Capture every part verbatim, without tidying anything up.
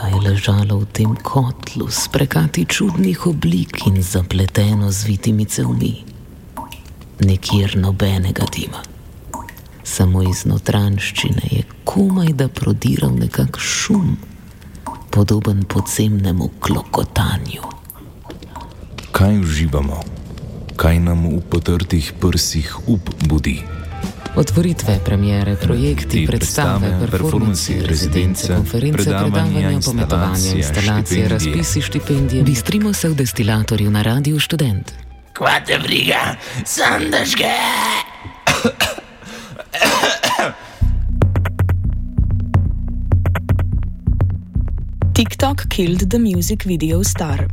je ležalo v tem kotlu s prekati čudnih oblik in zapleteno zvitimi cevmi. Nikjer nobenega dima. Samo iz notranjščine je komaj da prodiral nekak šum, podoben podzemnemu klokotanju. Kaj uživamo? Kaj nam v potrtih prsih up budi? Otvoritve, premiere, projekti, predstave, performansi, rezidence, konference, predavanja, pometovanja, instalacije, razpisi, štipendije. Bistrimo se v destilatorju na Radiu Študent. Kva te briga, sam da žge! TikTok killed the music video star.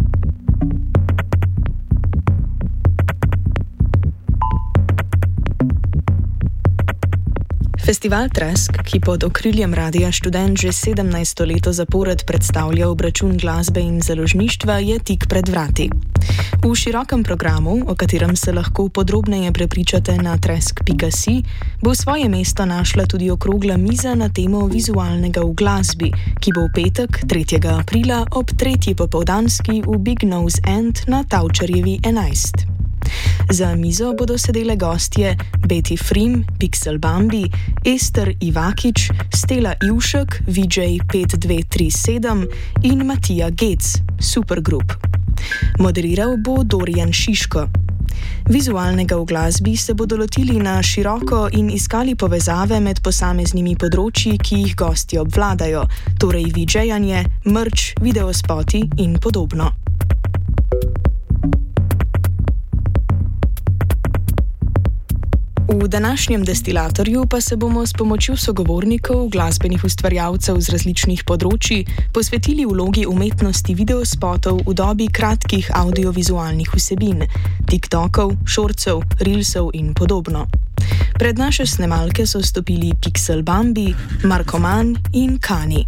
Festival Tresk, ki pod okriljem Radia Študent že sedemnajsto leto zapored predstavlja obračun glasbe in založništva, je tik pred vrati. V širokem programu, o katerem se lahko podrobneje prepričate na tresk pika si, bo svoje mesto našla tudi okrogla miza na temo vizualnega v glasbi, ki bo v petek, tretjega aprila, ob tretji popoldanski v Big Nose End na Tavčarjevi enajst. Za mizo bodo sedele gostje Betty Frim, Pixel Bambi, Ester Ivakič, Stela Ivšek, V J pet dve tri sedem in Matija Gec, Supergroup. Moderiral bo Dorijan Šiško. Vizualnega v glasbi se bodo lotili na široko in iskali povezave med posameznimi področji, ki jih gostje obvladajo, torej vidžejanje, merch, videospoti in podobno. V današnjem destilatorju pa se bomo s pomočjo sogovornikov, glasbenih ustvarjalcev z različnih področji posvetili vlogi umetnosti videospotov v dobi kratkih audiovizualnih vsebin, TikTokov, šorcev, reelsov in podobno. Pred naše snemalke so stopili Pixel Bambi, Markoman in Kani.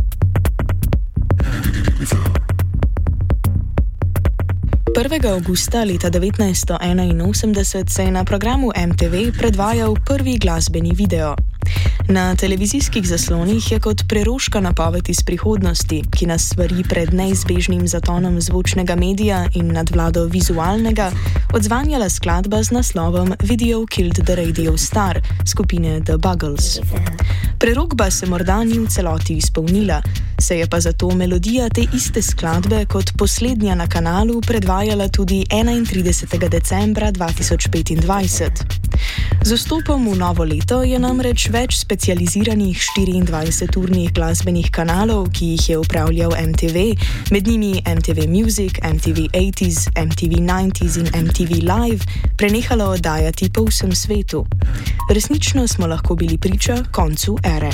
prvega avgusta leta devetnajststo enainosemdeset se je na programu M T V predvajal prvi glasbeni video. Na televizijskih zaslonih je kot preroška napoved iz prihodnosti, ki nas svari pred neizbežnim zatonom zvočnega medija in nadvlado vizualnega, odzvanjala skladba z naslovom Video Killed the Radio Star skupine The Buggles. Prerokba se morda ni v celoti izpolnila, se je pa zato melodija te iste skladbe kot poslednja na kanalu predvajala tudi enaintridesetega decembra dva tisoč petindvajset. Z vstopom v novo leto je namreč več specializiranih štiriindvajseturnih glasbenih kanalov, ki jih je upravljal M T V, med njimi M T V Music, M T V osemdeset, M T V devetdeset in M T V Live, prenehalo oddajati po vsem svetu. Resnično smo lahko bili priča koncu ere.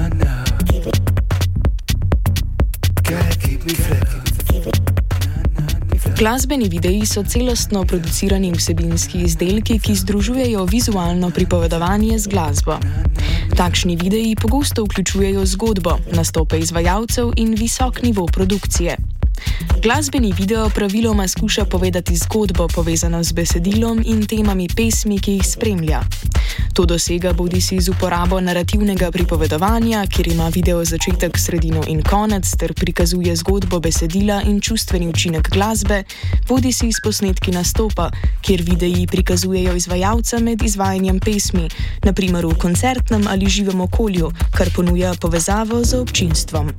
Glasbeni videi so celostno producirani vsebinski izdelki, ki združujejo vizualno pripovedovanje z glasbo. Takšni videi pogosto vključujejo zgodbo, nastope izvajalcev in visok nivo produkcije. Glasbeni video praviloma skuša povedati zgodbo, povezano z besedilom in temami pesmi, ki jih spremlja. To dosega bodisi z uporabo narativnega pripovedovanja, kjer ima video začetek, sredino in konec ter prikazuje zgodbo besedila in čustveni učinek glasbe, bodisi s posnetki nastopa, kjer videi prikazujejo izvajalca med izvajanjem pesmi, na primer v koncertnem ali živem okolju, kar ponuja povezavo z občinstvom.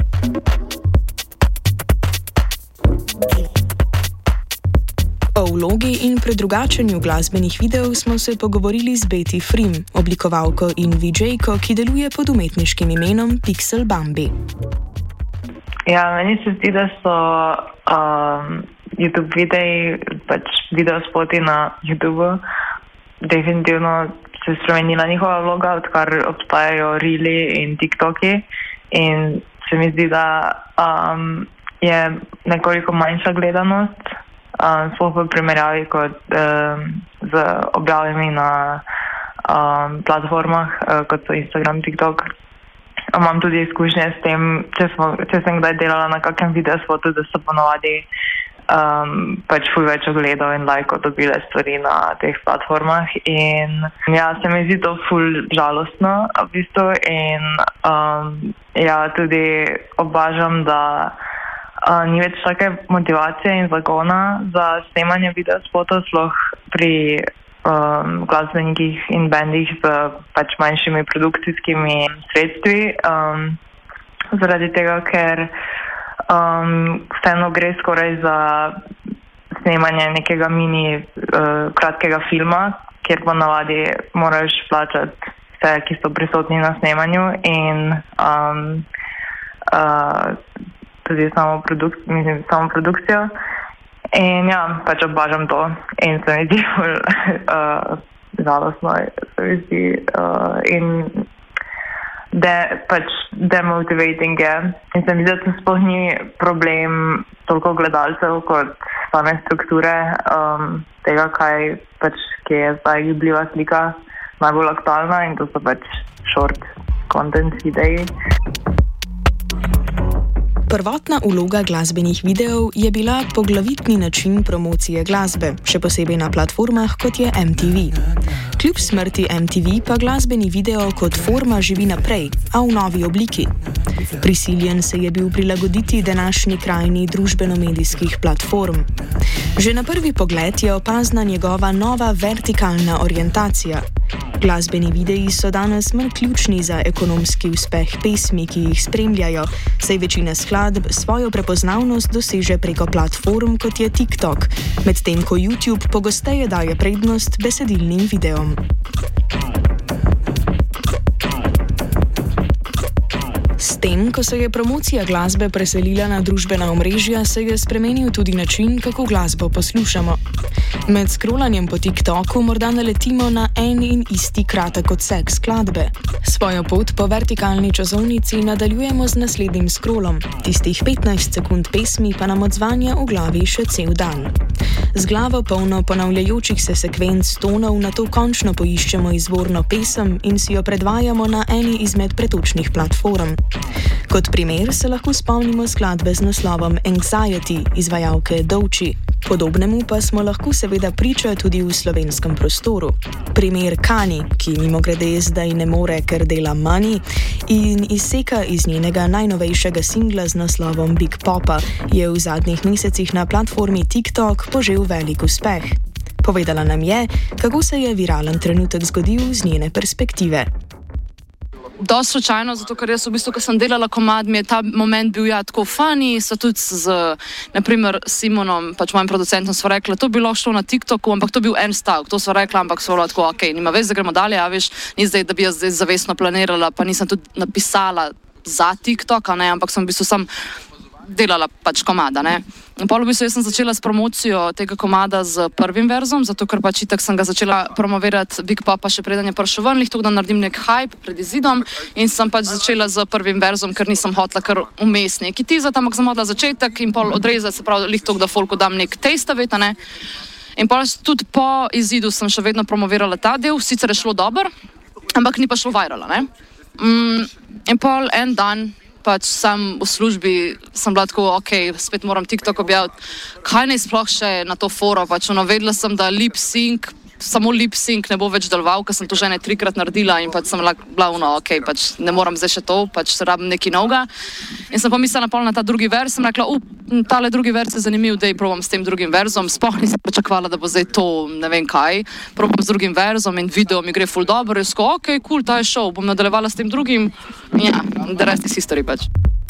O vlogi in predrugačenju glasbenih videov smo se pogovorili z Betty Frim, oblikovalko in vidžejko, ki deluje pod umetniškim imenom Pixel Bambi. Ja, meni se zdi, da so um, YouTube videi, pač videospoti na YouTubeu, definitivno se spremenila njihova vloga, odkar obstajajo Reeli in TikToki, in se mi zdi, da um, je nekoliko manjša gledanost, Uh, sploh v primerjavi kot um, z objavami na um, platformah, uh, kot so Instagram, TikTok. Imam tudi izkušnje s tem, če, smo, če sem kdaj delala na kakem videospotu, da so ponovadi um, pač ful več ogledov in lajkov dobile stvari na teh platformah. In ja, se mi zdi to ful žalostno v bistvu in um, ja, tudi obažam, da uh, ni več take motivacije in zagona za snemanje videospotov, sploh pri um, glasbenikih in bendih z pač manjšimi produkcijskimi sredstvi. Um, zaradi tega, ker Um, vseeno gre skoraj za snemanje nekega mini uh, kratkega filma, kjer po navadi moraš plačati vse, ki so prisotni na snemanju in um, uh, tudi samo, produk mislim, samo produkcijo. In ja, pač obažam to in se mi zdi uh, žalostno, se mi zdi uh, in De, pač demotivating je. In se mi zdi, da to sploh ni problem toliko gledalcev kot same strukture um, tega, kaj pač, kje je zdaj gibljiva slika najbolj aktualna in to so pač short content videi. Prvotna vloga glasbenih videov je bila poglavitni način promocije glasbe, še posebej na platformah kot je M T V. Kljub smrti M T V pa glasbeni video kot forma živi naprej, a v novi obliki. Prisiljen se je bil prilagoditi današnji krajini družbeno-medijskih platform. Že na prvi pogled je opazna njegova nova vertikalna orientacija. Glasbeni videi so danes manj ključni za ekonomski uspeh pesmi, ki jih spremljajo, saj večina skladb svojo prepoznavnost doseže preko platform, kot je TikTok, medtem ko YouTube pogosteje daje prednost besedilnim videom. S tem, ko se je promocija glasbe preselila na družbena omrežja, se je spremenil tudi način, kako glasbo poslušamo. Med scrollanjem po TikToku morda naletimo na en in isti kratek odsek skladbe. Svojo pot po vertikalni časovnici nadaljujemo z naslednjim scrollom, tistih petnajst sekund pesmi pa nam odzvanja v glavi še cel dan. Z glavo polno ponavljajočih se sekvenc tonov nato končno poiščemo izvorno pesem in si jo predvajamo na eni izmed pretočnih platform. Kot primer se lahko spomnimo skladbe z naslovom Anxiety izvajalke Doechii. Podobnemu pa smo lahko seveda priča tudi v slovenskem prostoru. Primer Kani, ki mimogrede zdaj ne more, ker dela Money, in izseka iz njenega najnovejšega singla z naslovom Big Popa, je v zadnjih mesecih na platformi TikTok požel velik uspeh. Povedala nam je, kako se je viralen trenutek zgodil z njene perspektive. Dosti slučajno, zato ker jaz v bistvu, ko sem delala komad, mi je ta moment bil ja tako funny, so tudi z, naprimer, Simonom, pač mojim producentom, so rekla, to bi lahko šlo na TikToku, ampak to bil en stavek, to so rekla, ampak so tako, ok, nima vez, da gremo dalje, a veš, ni zdaj, da bi jaz zdaj zavestno planirala, pa nisem tudi napisala za TikTok, ne, ampak sem v bistvu sam delala pač komada, ne. In pol v bistvu jaz sem začela s promocijo tega komada z prvim verzom, zato ker pač itak sem ga začela promovirati Big Popa še preden je prišel ven, lih tako da naredim nek hype pred izidom in sem pač začela z prvim verzom, ker nisem hotla kar vmes neki tizati, ampak sem hotla začetek in pol odrezati, se pravi, lih tako da folku dam nek taste of it, ne. In pol tudi po izidu sem še vedno promovirala ta del, sicer je šlo dobro, ampak ni pa šlo virala, ne. Mm, in pol en dan pač sam v službi sem bila tako, ok, spet moram TikTok objaviti, kaj naj sploh še na to foro, pač ono, vedela sem, da lip sync, samo lip sync ne bo več deloval, ker sem to že ne trikrat naredila in pač sem bila ono, ok, pač ne moram zdaj še to, pač se rabim nekaj novega. In sem pa mislila pol na ta drugi vers, sem rekla, up, tale drugi vers je zanimiv, dej probam s tem drugim verzom, sploh nisem pričakovala, da bo zdaj to ne vem kaj, probam z drugim verzom in video mi gre ful dobro, jaz ko, ok, cool, ta je šov, bom nadaljevala s tem drugim, ja, the rest is history pač.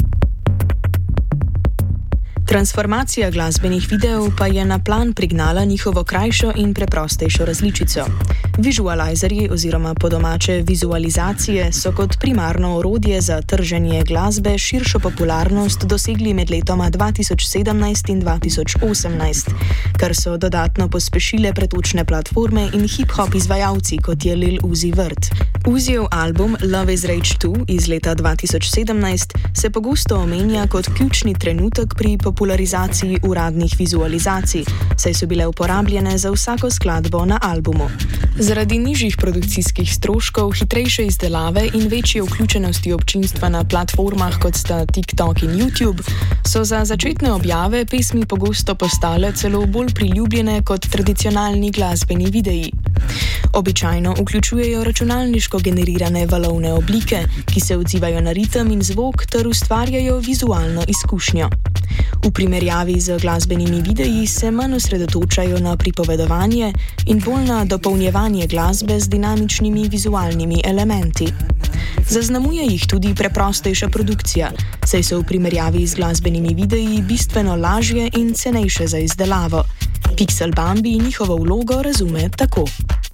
Transformacija glasbenih videov pa je na plan prignala njihovo krajšo in preprostejšo različico. Visualizerji oziroma po domače vizualizacije so kot primarno orodje za trženje glasbe širšo popularnost dosegli med letoma dva tisoč sedemnajst in dva tisoč osemnajst, kar so dodatno pospešile pretočne platforme in hip-hop izvajalci, kot je Lil Uzi Vert. Uzijev album Love is Rage dva iz leta dva tisoč sedemnajst se pogosto omenja kot ključni trenutek pri popularizaciji uradnih vizualizacij, saj so bile uporabljene za vsako skladbo na albumu. Zaradi nižjih produkcijskih stroškov, hitrejše izdelave in večje vključenosti občinstva na platformah kot sta TikTok in YouTube, so za začetne objave pesmi pogosto postale celo bolj priljubljene kot tradicionalni glasbeni videi. Običajno vključujejo računalniško generirane valovne oblike, ki se odzivajo na ritem in zvok ter ustvarjajo vizualno izkušnjo. V primerjavi z glasbenimi videi se manj osredotočajo na pripovedovanje in bolj na dopolnjevanje glasbe z dinamičnimi vizualnimi elementi. Zaznamuje jih tudi preprostejša produkcija, saj so v primerjavi z glasbenimi videi bistveno lažje in cenejše za izdelavo. Pixel Bambi njihovo vlogo razume tako.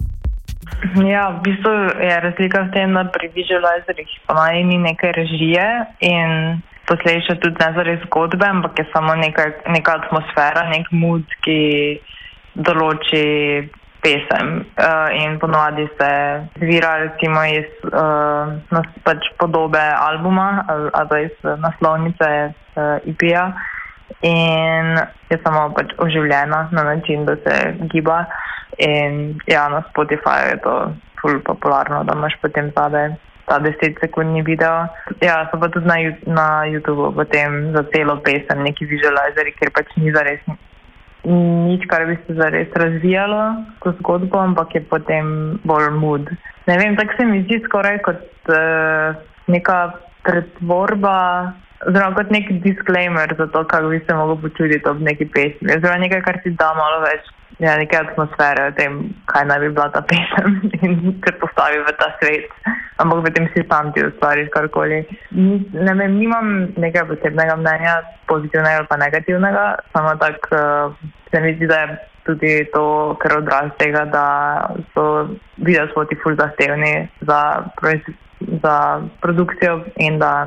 Ja, v bistvu je razlika v tem, da pri visualizerjih ponavadi ni neke režije in posledično tudi ne zares zgodbe, ampak je samo neka, neka atmosfera, nek mood, ki določi pesem. Uh, in ponavadi se zvira recimo iz uh, nas, pač podobe albuma ali, ali iz naslovnice uh, E P-ja in je samo pač oživljena na način, da se giba. In ja, na Spotify je to ful popularno, da imaš potem zadaj ta deset sekundni video. Ja, so pa tudi na, na YouTubeu potem za celo pesem neki visualizeri, ker pač ni zares nič, kar bi se zares razvijalo to zgodbo, ampak je potem bolj mood. Ne vem, tako se mi zdi skoraj kot uh, neka pretvorba, oziroma kot nek disclaimer za to, kako bi se mogel počutiti ob neki pesmi. Oziroma nekaj, kar ti da malo več ja, neke atmosfere o tem, kaj naj bi bila ta pesem in te postavi v ta svet. Ampak potem si sam ti ustvariš karkoli. Ne vem, nimam nekaj posebnega mnenja, pozitivnega ali pa negativnega, samo tako uh, se mi zdi, da je tudi to, ker odraz tega, da so videospoti ful zahtevni za, za produkcijo in da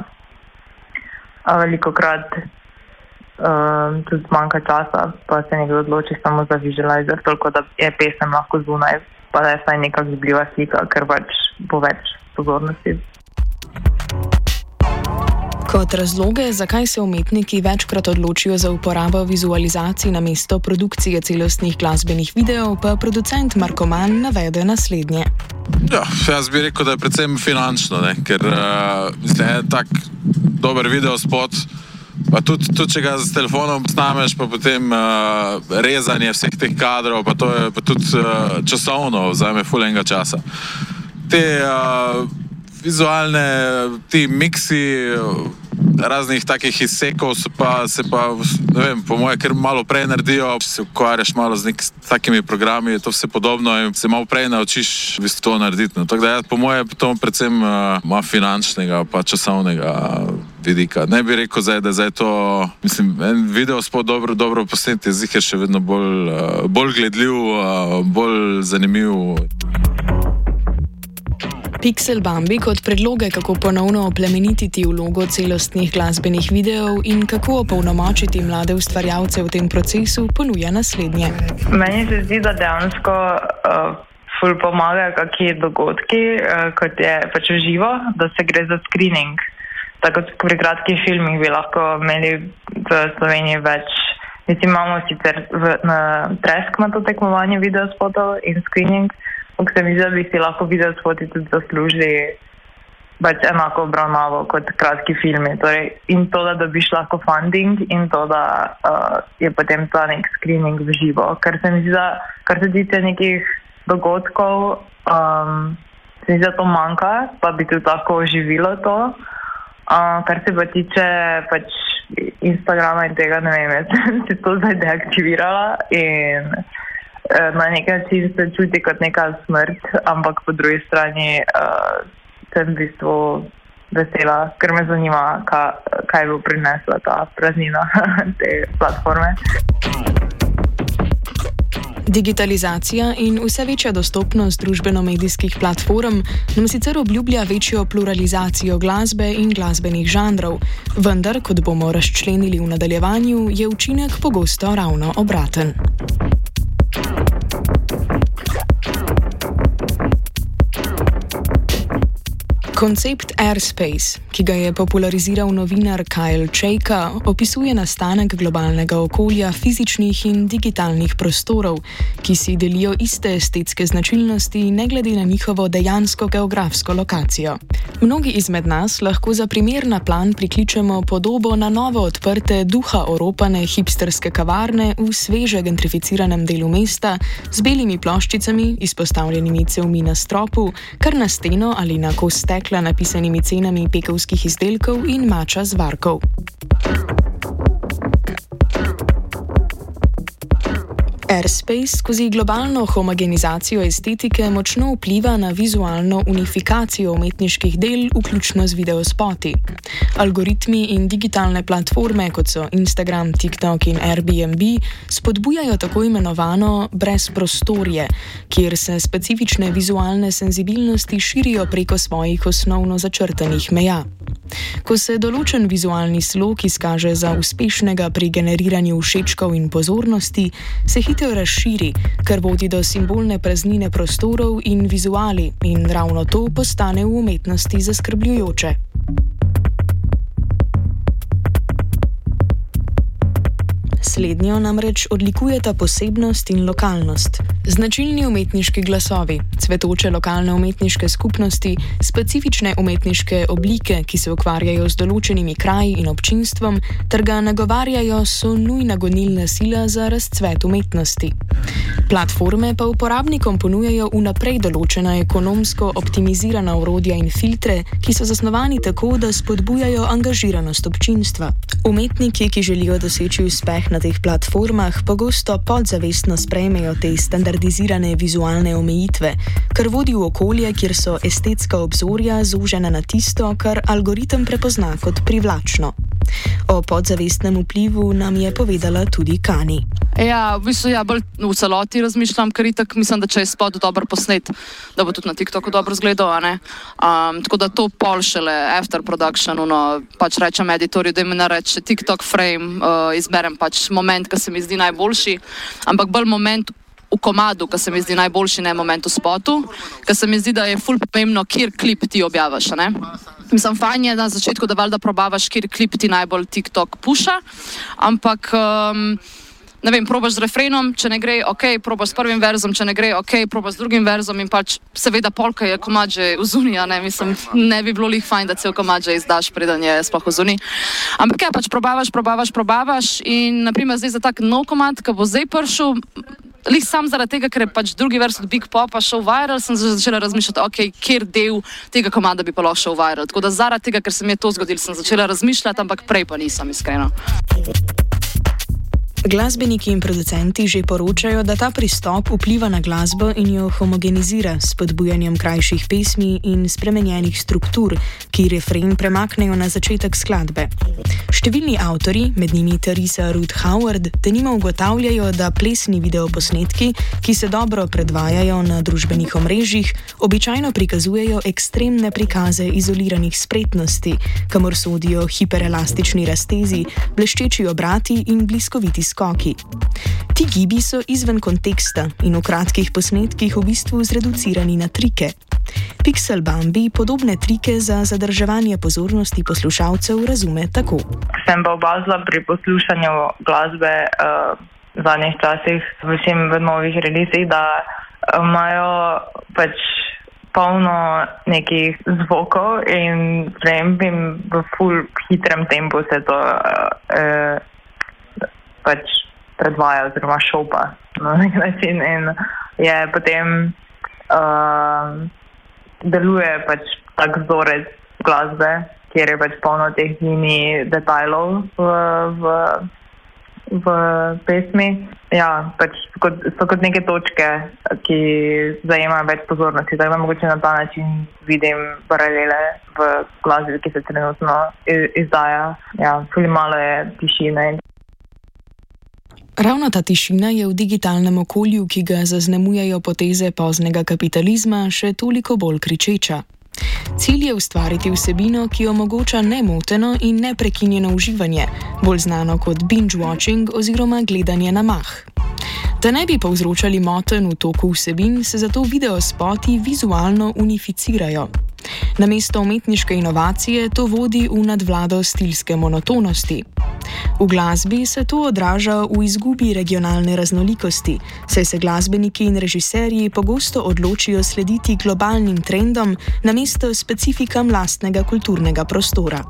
uh, velikokrat Uh, tudi manjka časa, pa se nekdo odloči samo za visualizer, toliko da je pesem lahko zunaj, pa da je vsaj neka zbliva slika, ker pač bo več pozornosti. Kot razloge, zakaj se umetniki večkrat odločijo za uporabo vizualizacij namesto produkcije celostnih glasbenih videov, pa producent Marko Mann navede naslednje. Ja, jaz bi rekel, da je predvsem finančno, ne? Ker uh, mislim, je tak dober videospot, pa tudi, tudi če ga z telefonom snameš, pa potem uh, rezanje vseh teh kadrov, pa to je pa tudi uh, časovno, vzame ful enega časa. Te uh, vizualne, ti miksi raznih takih izsekov so pa, se pa, ne vem, po moje, ker malo prej naredijo, če se ukvarjaš malo z nek, takimi programi, je to vse podobno in se malo prej naučiš v bistvu to narediti. No. Tako da ja, po moje to predvsem ima uh, finančnega pa časovnega vidika. Ne bi rekel zdaj, da je zdaj to, mislim, en video spod dobro, dobro posnet je ziher še vedno bolj, uh, bolj gledljiv, uh, bolj zanimiv. Pixel Bambi kot predloge, kako ponovno oplemenititi vlogo celostnih glasbenih videov in kako opolnomočiti mlade ustvarjalce v tem procesu, ponuja naslednje. Meni se zdi, da dejansko uh, ful pomagajo kakšni dogodki, uh, kot je pač v živo, da se gre za screening. Tako kot pri kratkih filmih bi lahko imeli v Sloveniji več. Mislim, imamo sicer v, na Tresk ima to tekmovanje videospotov in screening, ampak se mi zdi, da bi si lahko videospoti tudi zaslužili pač enako obravnavo kot kratki filmi. Torej, in to, da dobiš lahko funding in to, da uh, je potem ta nek screening v živo. Ker se mi zdi, da kar se tiče nekih dogodkov, um, se mi zdi, da to manjka, pa bi tudi lahko oživilo to. Uh, kar se pa tiče pač Instagrama in tega, ne vem, jaz sem si to zdaj deaktivirala in uh, na nek način se čuti kot neka smrt, ampak po drugi strani uh, sem v bistvu vesela, ker me zanima, kaj, kaj bo prinesla ta praznina te platforme. Digitalizacija in vse večja dostopnost družbeno-medijskih platform nam sicer obljublja večjo pluralizacijo glasbe in glasbenih žanrov, vendar, kot bomo razčlenili v nadaljevanju, je učinek pogosto ravno obraten. Koncept Airspace, ki ga je populariziral novinar Kyle Chayka, opisuje nastanek globalnega okolja fizičnih in digitalnih prostorov, ki si delijo iste estetske značilnosti ne glede na njihovo dejansko geografsko lokacijo. Mnogi izmed nas lahko za primer na plan prikličemo podobo na novo odprte duha oropane hipsterske kavarne v sveže gentrificiranem delu mesta z belimi ploščicami, izpostavljenimi cevmi na stropu, kar na steno ali na kos stekla napisanimi cenami pekovskih izdelkov in mača z varkov. Airspace skozi globalno homogenizacijo estetike močno vpliva na vizualno unifikacijo umetniških del, vključno z videospoti. Algoritmi in digitalne platforme, kot so Instagram, TikTok in Airbnb, spodbujajo tako imenovano brezprostorje, kjer se specifične vizualne senzibilnosti širijo preko svojih osnovno začrtanih meja. Ko se določen vizualni slog izkaže za uspešnega pri generiranju všečkov in pozornosti, se hitro razširi, kar vodi do simbolne praznine prostorov in vizuali, in ravno to postane v umetnosti zaskrbljujoče. Slednjo namreč odlikujeta posebnost in lokalnost. Značilni umetniški glasovi, cvetoče lokalne umetniške skupnosti, specifične umetniške oblike, ki se ukvarjajo z določenimi kraji in občinstvom, ter ga nagovarjajo, so nujna gonilna sila za razcvet umetnosti. Platforme pa uporabnikom ponujajo vnaprej določena ekonomsko optimizirana orodja in filtre, ki so zasnovani tako, da spodbujajo angažiranost občinstva. Umetniki, ki želijo doseči uspeh na teh platformah, pogosto podzavestno sprejmejo te standardizirane vizualne omejitve, kar vodi v okolje, kjer so estetska obzorja zožena na tisto, kar algoritem prepozna kot privlačno. O podzavestnem vplivu nam je povedala tudi Kani. Ja, v bistvu ja, bolj v celoti razmišljam, ker itak mislim, da če je spot dobro posnet, da bo tudi na TikToku dobro zgledal, a ne? Um, tako da to pol šele after production, ono, pač rečem editorju, da mi nareče TikTok frame, uh, izberem pač moment, ki se mi zdi najboljši, ampak bolj moment v komadu, ki se mi zdi najboljši, ne moment v spotu, ker se mi zdi, da je ful pomembno, kjer klip ti objaviš, a ne? Mislim, fajn je na začetku, da valjda probavaš, kjer klip ti najbolj TikTok puša, ampak um, ne vem, probaš z refrenom, če ne gre, ok, probaš s prvim verzom, če ne gre, ok, probaš z drugim verzom in pač seveda polka je komad že v zuni, a ne, mislim, ne bi bilo lih fajn, da cel komad že izdaš, preden je sploh v zuni. Ampak ja, pač probavaš, probavaš, probavaš in naprimer zdaj za tak nov komad, ki bo zdaj prišel, lih sam zaradi tega, ker je pač drugi vers od Big Popa šel viral, sem začela razmišljati, ok, kjer del tega komada bi pa lahko šel viral. Tako da zaradi tega, ker se mi je to zgodilo, sem začela razmišljati, ampak prej pa nisem, iskreno. Glasbeniki in producenti že poročajo, da ta pristop vpliva na glasbo in jo homogenizira s spodbujanjem krajših pesmi in spremenjenih struktur, ki refren premaknejo na začetek skladbe. Številni avtorji, med njimi Teresa Ruth Howard, denimo ugotavljajo, da plesni videoposnetki, ki se dobro predvajajo na družbenih omrežjih, običajno prikazujejo ekstremne prikaze izoliranih spretnosti, kamor sodijo hiperelastični raztezi, bleščeči obrati in bliskoviti skoki. Ti gibi so izven konteksta in v kratkih posnetkih v bistvu zreducirani na trike. Pixel Bambi podobne trike za zadrževanje pozornosti poslušalcev razume tako. Sem pa opazila pri poslušanju glasbe uh, v zadnjih časih, vsem v novih releasih, da imajo pač polno nekih zvokov in sprememb in v ful hitrem tempu se to uh, pač predvaja oziroma šopa na nek način in je potem uh, deluje pač tak vzorec glasbe, kjer je pač polno teh mini detajlov v, v, v pesmi. Ja, pač kot, so kot neke točke, ki zajemajo več pozornosti, tako da mogoče na ta način vidim paralele v glasbi, ki se trenutno izdaja. Ja, tudi malo je tišine. Ravno ta tišina je v digitalnem okolju, ki ga zaznamujejo poteze poznega kapitalizma, še toliko bolj kričeča. Cilj je ustvariti vsebino, ki omogoča nemoteno in neprekinjeno uživanje, bolj znano kot binge-watching oziroma gledanje na mah. Da ne bi povzročali motenj v toku vsebin, se zato videospoti vizualno unificirajo. Namesto umetniške inovacije to vodi v nadvlado stilske monotonosti. V glasbi se to odraža v izgubi regionalne raznolikosti, saj se glasbeniki in režiserji pogosto odločijo slediti globalnim trendom namesto specifikam lastnega kulturnega prostora.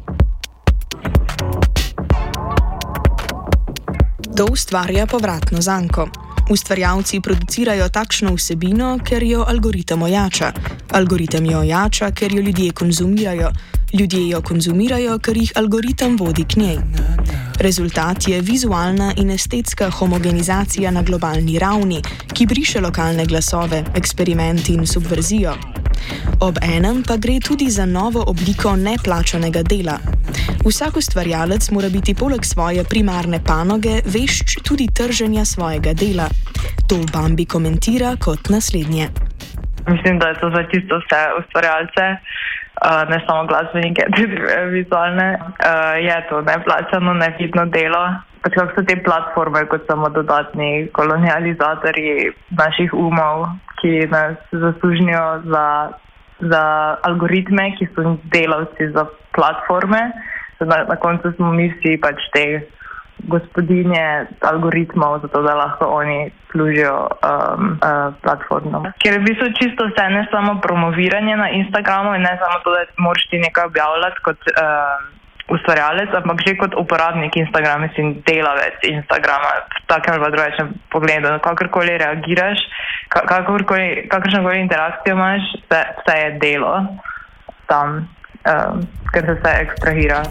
To ustvarja povratno zanko. Ustvarjalci producirajo takšno vsebino, ker jo algoritem ojača. Algoritem jo ojača, ker jo ljudje konzumirajo. Ljudje jo konzumirajo, ker jih algoritem vodi k njej. Rezultat je vizualna in estetska homogenizacija na globalni ravni, ki briše lokalne glasove, eksperimenti in subverzijo. Ob enem pa gre tudi za novo obliko neplačanega dela. Vsak ustvarjalec mora biti poleg svoje primarne panoge vešč tudi trženja svojega dela. To Bambi komentira kot naslednje. Mislim, da je to za čisto vse ustvarjalce, ne samo glasbenike, tudi vizualne. Je to neplačano, nevidno delo. Pač kako so te platforme kot samo dodatni kolonializatorji naših umov, ki nas zaslužnijo za, za algoritme, ki so delavci za platforme. Na, na koncu smo mi vsi pač te gospodinje algoritmov, zato da lahko oni služijo um, uh, platformom. Ker je v bistvu čisto vse, ne samo promoviranje na Instagramu in ne samo to, da moraš ti nekaj objavljati kot uh, ustvarjalec, ampak že kot uporabnik Instagrama in delavec Instagrama v takem ali drugačnem pogledu. Kakorkoli reagiraš, kakorkoli, kakršnokoli interakcijo imaš, vse, vse je delo tam, um, ker se vse ekstrahira.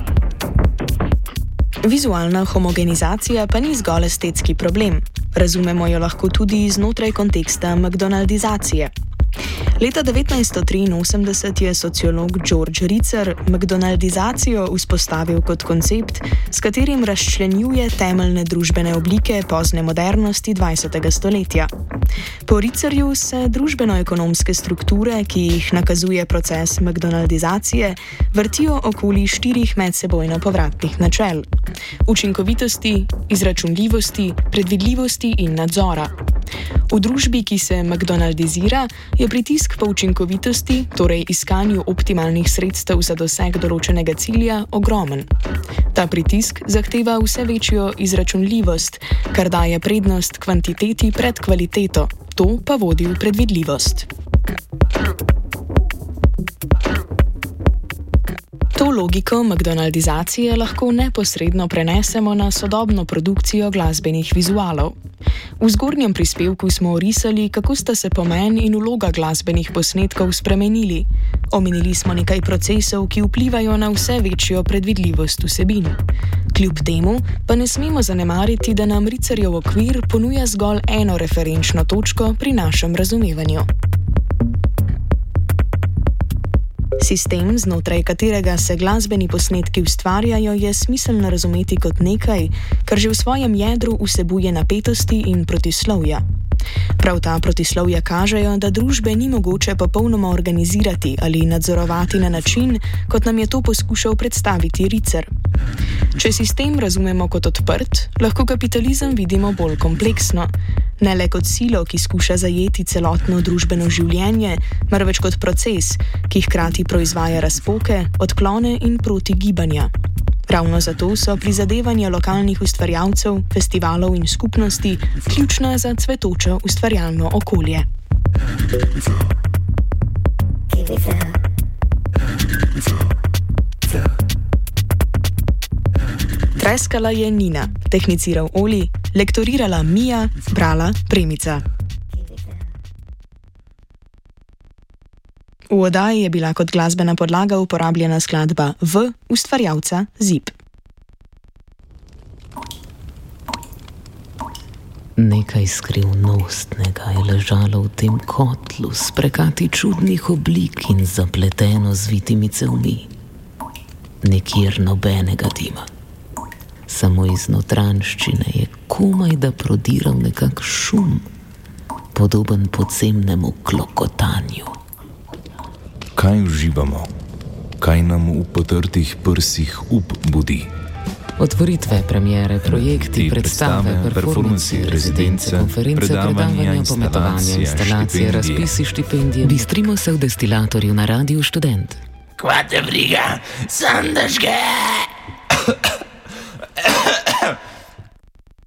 Vizualna homogenizacija pa ni zgolj estetski problem. Razumemo jo lahko tudi znotraj konteksta McDonaldizacije. Leta devetnajststo triinosemdeset je sociolog George Ritzer McDonaldizacijo vzpostavil kot koncept, s katerim razčlenjuje temeljne družbene oblike pozne modernosti dvajsetega stoletja. Po Ritzerju se družbeno-ekonomske strukture, ki jih nakazuje proces McDonaldizacije, vrtijo okoli štirih medsebojno povratnih načel: učinkovitosti, izračunljivosti, predvidljivosti in nadzora. V družbi, ki se McDonaldizira, je pritisk po učinkovitosti, torej iskanju optimalnih sredstev za doseg določenega cilja, ogromen. Ta pritisk zahteva vse večjo izračunljivost, kar daje prednost kvantiteti pred kvaliteto, to pa vodi v predvidljivost. To logiko McDonaldizacije lahko neposredno prenesemo na sodobno produkcijo glasbenih vizualov. V zgornjem prispevku smo orisali, kako sta se pomen in vloga glasbenih posnetkov spremenili. Omenili smo nekaj procesov, ki vplivajo na vse večjo predvidljivost vsebin. Kljub temu pa ne smemo zanemariti, da nam Ritzerjev okvir ponuja zgolj eno referenčno točko pri našem razumevanju. Sistem, znotraj katerega se glasbeni posnetki ustvarjajo, je smiselno razumeti kot nekaj, kar že v svojem jedru vsebuje napetosti in protislovja. Prav ta protislovja kažejo, da družbe ni mogoče popolnoma organizirati ali nadzorovati na način, kot nam je to poskušal predstaviti Ritzer. Če sistem razumemo kot odprt, lahko kapitalizem vidimo bolj kompleksno. Ne le kot silo, ki skuša zajeti celotno družbeno življenje, marveč kot proces, ki hkrati proizvaja razpoke, odklone in protigibanja. Ravno zato so prizadevanja lokalnih ustvarjalcev, festivalov in skupnosti ključna za cvetočo ustvarjalno okolje. Treskala je Nina, tehniciral Oli, lektorirala Mija, brala Premica. V oddaji je bila kot glasbena podlaga uporabljena skladba V ustvarjalca Zip. Nekaj skrivnostnega je ležalo v tem kotlu s prekati čudnih oblik in zapleteno zvitimi cevmi. Nikjer nobenega dima. Samo iz notranjščine je komaj da prodiral nekak šum, podoben podzemnemu klokotanju. Kaj uživamo? Kaj nam v potrtih prsih up budi? Otvoritve, premiere, projekti, predstave, performansi, rezidence, konference, predavanja, pometovanja, instalacije, razpisi, štipendije. Bistrimo se v destilatorju na Radiu Študent. Kva te briga, sem daš ga!